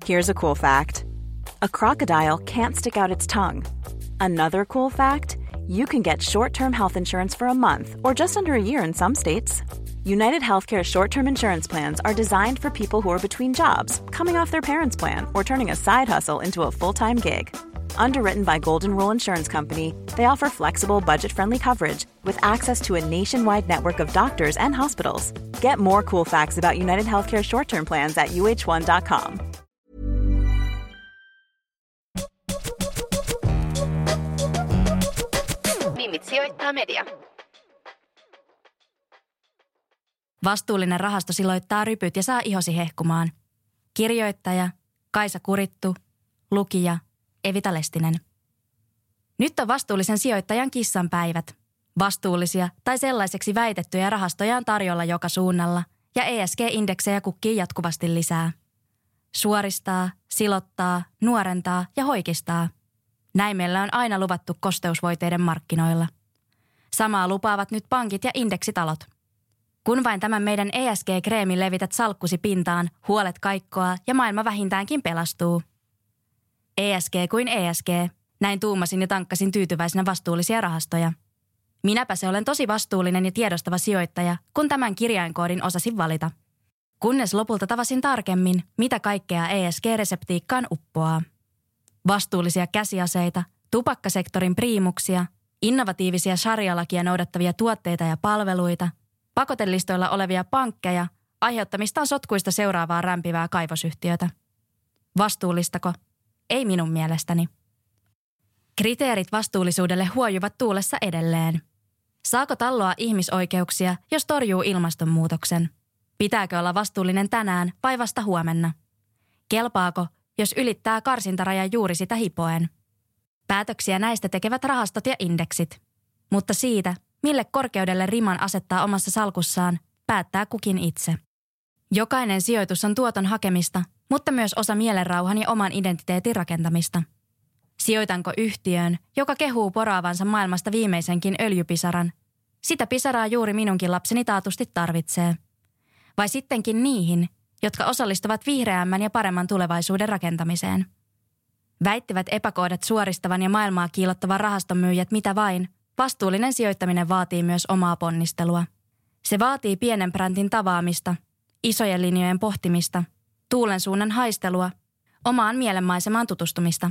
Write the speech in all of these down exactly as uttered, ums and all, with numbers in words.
Here's a cool fact. A crocodile can't stick out its tongue. Another cool fact, you can get short-term health insurance for a month or just under a year in some states. United Healthcare short-term insurance plans are designed for people who are between jobs, coming off their parents' plan, or turning a side hustle into a full-time gig. Underwritten by Golden Rule Insurance Company, they offer flexible, budget-friendly coverage with access to a nationwide network of doctors and hospitals. Get more cool facts about United Healthcare short-term plans at U H one dot com. Mimmit sijoittaa media. Vastuullinen rahasto siloittaa rypyt ja saa ihosi hehkumaan. Kirjoittaja Kaisa Kurittu, lukija Evita Lestinen. Nyt on vastuullisen sijoittajan kissan päivät. Vastuullisia tai sellaiseksi väitettyjä rahastoja on tarjolla joka suunnalla ja E S G-indeksejä kukkii jatkuvasti lisää. Suoristaa, silottaa, nuorentaa ja hoikistaa. Näin meillä on aina luvattu kosteusvoiteiden markkinoilla. Samaa lupaavat nyt pankit ja indeksitalot. Kun vain tämän meidän E S G-kreemin levität salkkusi pintaan, huolet kaikkoa ja maailma vähintäänkin pelastuu. E S G kuin E S G. Näin tuumasin ja tankkasin tyytyväisenä vastuullisia rahastoja. Minäpä se olen tosi vastuullinen ja tiedostava sijoittaja, kun tämän kirjainkoodin osasin valita. Kunnes lopulta tavasin tarkemmin, mitä kaikkea E S G-reseptiikkaan uppoaa. Vastuullisia käsiaseita, tupakkasektorin priimuksia, innovatiivisia sharia-lakia noudattavia tuotteita ja palveluita, pakotelistoilla olevia pankkeja, aiheuttamistaan sotkuista seuraavaa rämpivää kaivosyhtiötä. Vastuullistako? Ei minun mielestäni. Kriteerit vastuullisuudelle huojuvat tuulessa edelleen. Saako talloa ihmisoikeuksia, jos torjuu ilmastonmuutoksen? Pitääkö olla vastuullinen tänään vai vasta huomenna? Kelpaako, jos ylittää karsintarajan juuri sitä hipoen? Päätöksiä näistä tekevät rahastot ja indeksit. Mutta siitä, mille korkeudelle riman asettaa omassa salkussaan, päättää kukin itse. Jokainen sijoitus on tuoton hakemista, mutta myös osa mielenrauhan ja oman identiteetin rakentamista. Sijoitanko yhtiöön, joka kehuu poraavansa maailmasta viimeisenkin öljypisaran? Sitä pisaraa juuri minunkin lapseni taatusti tarvitsee. Vai sittenkin niihin, jotka osallistuvat vihreämmän ja paremman tulevaisuuden rakentamiseen? Väittivät epäkoodat suoristavan ja maailmaa kiillottavan rahastomyyjät mitä vain, vastuullinen sijoittaminen vaatii myös omaa ponnistelua. Se vaatii pienen brändin tavaamista, isojen linjojen pohtimista, tuulen suunnan haistelua, omaan mielenmaisemaan tutustumista.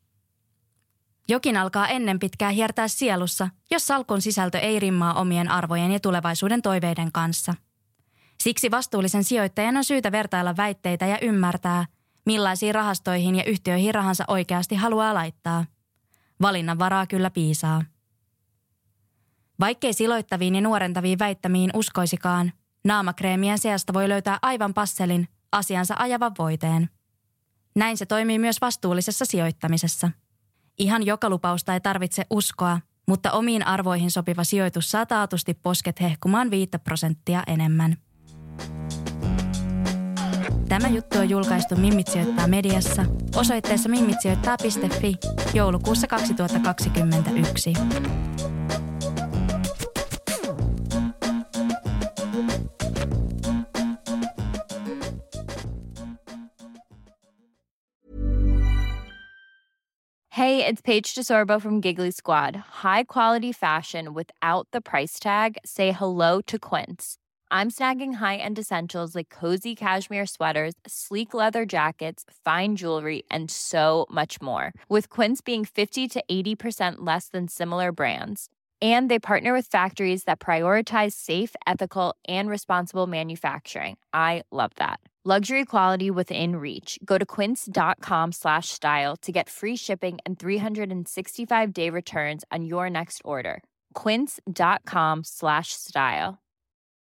Jokin alkaa ennen pitkää hiertää sielussa, jos salkun sisältö ei rimmaa omien arvojen ja tulevaisuuden toiveiden kanssa. Siksi vastuullisen sijoittajan on syytä vertailla väitteitä ja ymmärtää, millaisiin rahastoihin ja yhtiöihin rahansa oikeasti haluaa laittaa. Valinnanvaraa kyllä piisaa. Vaikkei siloittaviin ja nuorentaviin väittämiin uskoisikaan, naamakreemien seasta voi löytää aivan passelin, asiansa ajavan voiteen. Näin se toimii myös vastuullisessa sijoittamisessa. Ihan joka lupausta ei tarvitse uskoa, mutta omiin arvoihin sopiva sijoitus saa taatusti posket hehkumaan viittä prosenttia enemmän. Tämä juttu on julkaistu Mimmit sijoittaa mediassa osoitteessa mimmitsijoittaa piste fi joulukuussa kaksituhattakaksikymmentäyksi. Hey, it's Paige DeSorbo from Giggly Squad. High quality fashion without the price tag. Say hello to Quince. I'm snagging high-end essentials like cozy cashmere sweaters, sleek leather jackets, fine jewelry, and so much more. With Quince being fifty to eighty percent less than similar brands. And they partner with factories that prioritize safe, ethical, and responsible manufacturing. I love that. Luxury quality within reach. Go to quince.com slash style to get free shipping and three sixty-five day returns on your next order. Quince.com slash style.